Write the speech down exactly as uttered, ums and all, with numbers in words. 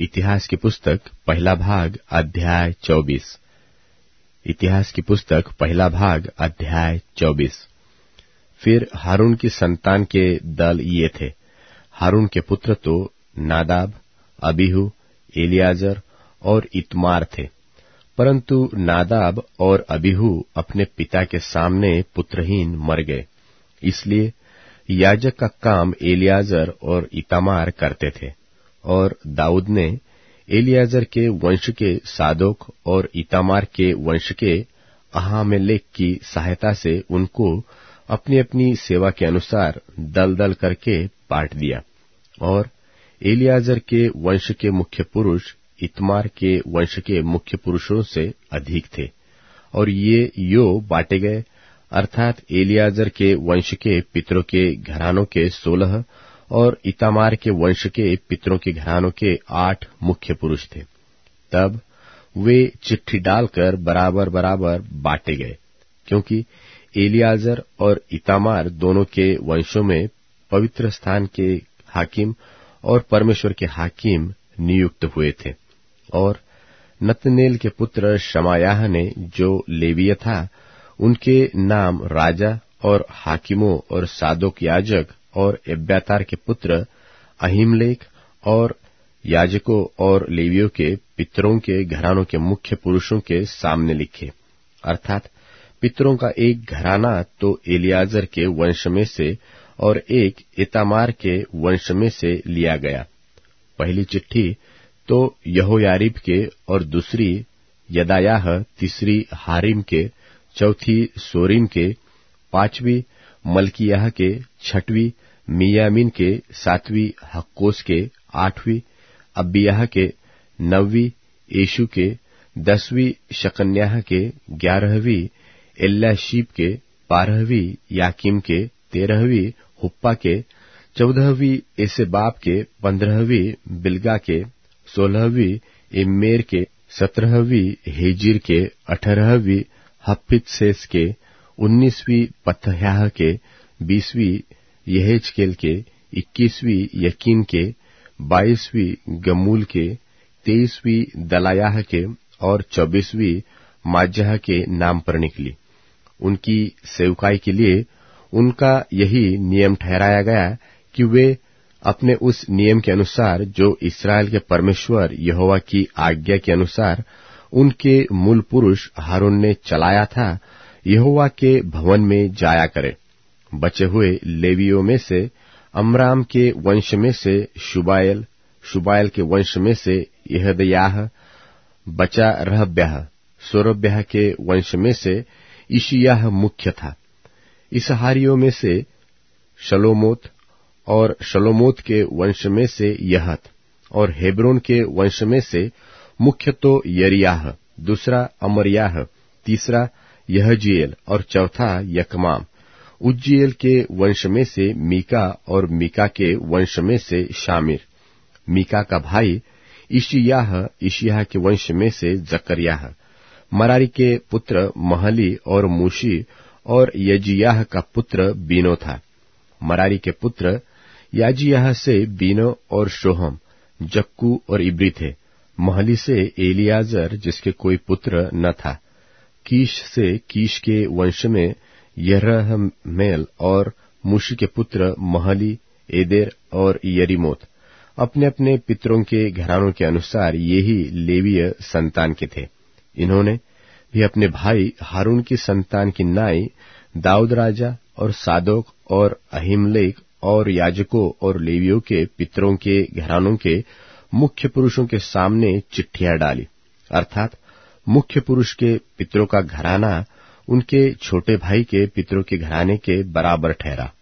इतिहास की पुस्तक पहला भाग अध्याय चौबीस। इतिहास की पुस्तक पहला भाग अध्याय चौबीस। फिर हारून की संतान के दल ये थे। हारून के पुत्र तो नादाब, अबीहू, एलियाजर और इतमार थे, परंतु नादाब और अबीहू अपने पिता के सामने पुत्रहीन मर गए। इसलिए याजक का काम एलियाजर और इतामार करते थे। और दाऊद ने एलियाजर के वंश के सादोक और इतामार के वंश के अहामेलेक की सहायता से उनको अपनी अपनी सेवा के अनुसार दल दल करके बांट दिया। और एलियाजर के वंश के मुख्य पुरुष इतमार के वंश के मुख्य पुरुषों से अधिक थे, और ये यो बांटे गए, अर्थात एलियाजर के वंश के पितरों के घरानों के सोलह और इतामार के वंश के पितरों के घरानों के आठ मुख्य पुरुष थे। तब वे चिट्ठी डालकर बराबर बराबर बांटे गए, क्योंकि एलियाजर और इतामार दोनों के वंशों में पवित्र स्थान के हाकिम और परमेश्वर के हाकिम नियुक्त हुए थे। और नतनेल के पुत्र शमायाह ने, जो लेवीय था, उनके नाम राजा और हाकिमों और सादोक याजक और एब्यातार के पुत्र अहीमलेक और याजकों और लेवियों के पितरों के घरानों के मुख्य पुरुषों के सामने लिखे। अर्थात पितरों का एक घराना तो एलियाजर के वंश में से और एक इतामार के वंश में से लिया गया। पहली चिट्ठी तो यहोयारीब के और दूसरी यदायाह, तीसरी हारिम के, चौथी सोरीम के, पांचवी मल्कियाह के, छठवीं मियामीन के, सातवीं हक्कोस के, आठवीं अबियाह के, नौवीं यीशु के, दसवीं शकन्याह के, ग्यारहवीं एल्याशीब के, बारहवीं याकीम के, तेरहवीं हुप्पा के, चौदहवीं एसेबाब के, पंद्रहवीं बिल्गा के, सोलहवीं इम्मेर के, सत्रहवीं हेजिर के, अठारहवीं हप्पित्सेस के, उन्नीसवीं पतह्याह के, बीसवीं यहेजकेल के, इक्कीसवीं यकीन के, बाईसवीं गमूल के, तेईसवीं दलायाह के और चौबीसवीं माज्जाह के नाम पर निकली। उनकी सेवकाई के लिए उनका यही नियम ठहराया गया कि वे अपने उस नियम के अनुसार जो इस्राएल के परमेश्वर यहोवा की आज्ञा के अनुसार उनके मूल पुरुष हारून ने चलाया था, यहोवा के भवन में जाया करे। बचे हुए लेवियों में से अमराम के वंश में से शुबायल, शुबायल के वंश में से यहदयाह, बचा रहब्याह, सोरब्याह के वंश में से इशियाह मुख्य था। इसहारियों में से शलोमोत, और शलोमोत के वंश में से यहत, और हेब्रोन के वंश में से मुख्य तो यरियाह, दूसरा अमरियाह, तीसरा यहजीएल और चौथा यकमाम। उज्जीएल के वंश में से मीका, और मीका के वंश में से शामिर। मीका का भाई इशियाह, इशियाह के वंश में से जकरियाह। मरारी के पुत्र महली और मूशी, और यजियाह का पुत्र बीनो था। मरारी के पुत्र याजियाह से बीनो और शोहम, जक्कू और इब्री थे। महली से एलियाजर, जिसके कोई पुत्र न था। कीश से, कीश के वंश में यरहमेल, और मूशी के पुत्र महली, एदेर और यरीमोत। अपने अपने पितरों के घरानों के अनुसार ये ही लेवीय संतान के थे। इन्होंने भी अपने भाई हारून की संतान की नाई दाऊद राजा और सादोक और अहीमलेक और याजकों और लेवियों के पितरों के घरानों के मुख्य पुरुषों के सामने चिट्ठियां डाली। अर्थात मुख्य पुरुष के पितरों का घराना उनके छोटे भाई के पितरों के घराने के बराबर ठहरा।